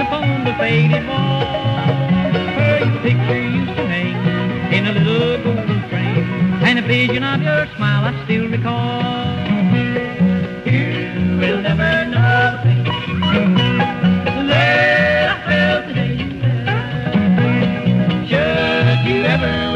upon the faded wall where your picture used to hang in a little golden frame, and a vision of your smile I still recall. You will never know the pain that I felt today. Should you ever